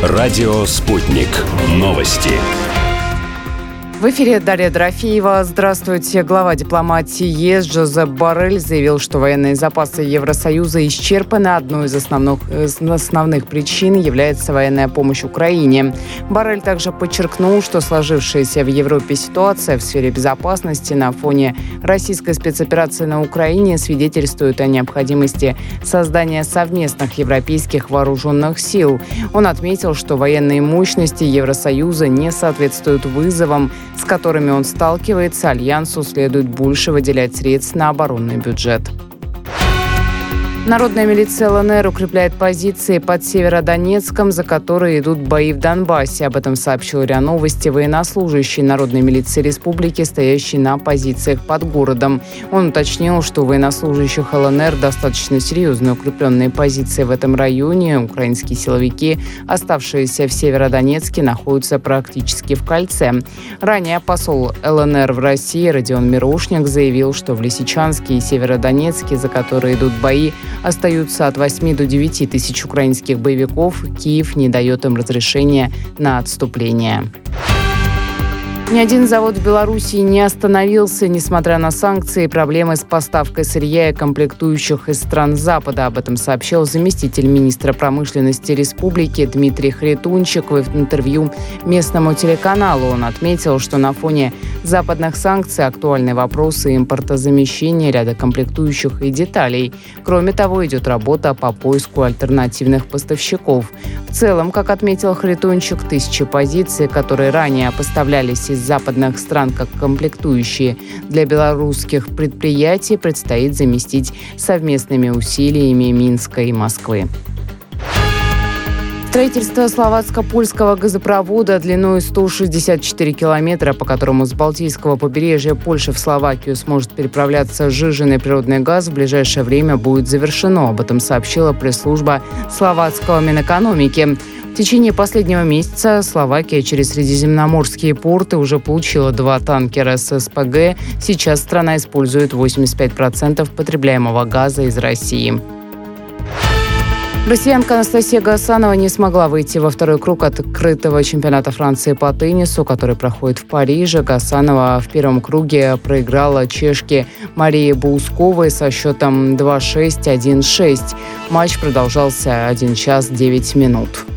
Радио «Спутник». Новости. В эфире Дарья Дорофеева. Здравствуйте. Глава дипломатии ЕС Жозеп Боррель заявил, что военные запасы Евросоюза исчерпаны. Одной из основных причин является военная помощь Украине. Боррель также подчеркнул, что сложившаяся в Европе ситуация в сфере безопасности на фоне российской спецоперации на Украине свидетельствует о необходимости создания совместных европейских вооруженных сил. Он отметил, что военные мощности Евросоюза не соответствуют вызовам, с которыми он сталкивается. Альянсу следует больше выделять средств на оборонный бюджет. Народная милиция ЛНР укрепляет позиции под Северодонецком, за которые идут бои в Донбассе. Об этом сообщил РИА Новости военнослужащий Народной милиции республики, стоящий на позициях под городом. Он уточнил, что у военнослужащих ЛНР достаточно серьезные укрепленные позиции в этом районе. Украинские силовики, оставшиеся в Северодонецке, находятся практически в кольце. Ранее посол ЛНР в России Родион Мирошник заявил, что в Лисичанске и Северодонецке, за которые идут бои, остаются от 8 до 9 тысяч украинских боевиков. Киев не дает им разрешения на отступление. Ни один завод в Белоруссии не остановился, несмотря на санкции и проблемы с поставкой сырья и комплектующих из стран Запада. Об этом сообщил заместитель министра промышленности республики Дмитрий Хритунчик в интервью местному телеканалу. Он отметил, что на фоне западных санкций актуальны вопросы импортозамещения ряда комплектующих и деталей. Кроме того, идет работа по поиску альтернативных поставщиков. В целом, как отметил Хритунчик, тысячи позиций, которые ранее поставлялись из западных стран как комплектующие для белорусских предприятий, предстоит заместить совместными усилиями Минска и Москвы. Строительство словацко-польского газопровода длиной 164 километра, по которому с Балтийского побережья Польши в Словакию сможет переправляться сжиженный природный газ, в ближайшее время будет завершено. Об этом сообщила пресс-служба словацкого Минэкономики. В течение последнего месяца Словакия через средиземноморские порты уже получила 2 танкера с СПГ. Сейчас страна использует 85% потребляемого газа из России. Россиянка Анастасия Гасанова не смогла выйти во второй круг открытого чемпионата Франции по теннису, который проходит в Париже. Гасанова в первом круге проиграла чешке Марии Баусковой со счетом 2-6, 1-6. Матч продолжался 1 час 9 минут.